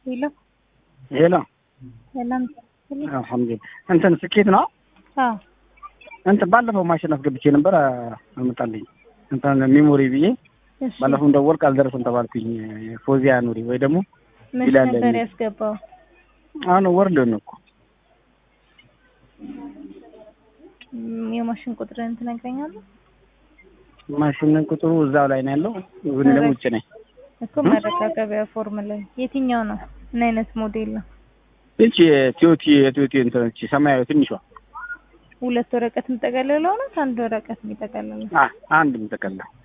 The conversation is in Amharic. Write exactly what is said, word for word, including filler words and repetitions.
ሄሎ ሄሎ ሰላም አልሐምዱሊላህ እንትን ስኬት ነው አዎ እንትን ባለፈው ማሽን አስገብቼ ነበር አመጣልኝ እንትን ሜሞሪ ብዬ ባለፈው እንደወልቅ አልደረሰም ተባልኩኝ ፎዚያ ኑሪ ወይ ደግሞ ምን ነበር ያስገባው አሁን ወርድ ነው እኮ የማሽን ቁጥርን ትነግረኛለህ ማሽን ቁጥሩ እዛው ላይ ነው ያለው ግን ደግሞ ውጭ ነኝ እኮ መረጋገቢያ ፎርም ላይ የትኛው ነው ምን አይነት ሞዴል ነው እቺ ቲዮቲ ቲዮቲ እንትን እቺ ሰማያዊ ትንሿ ሁለት ወረቀት ምጠቀለለው ነው አንድ ወረቀት ምጠቀለለው አ አንድ ምጠቀለለው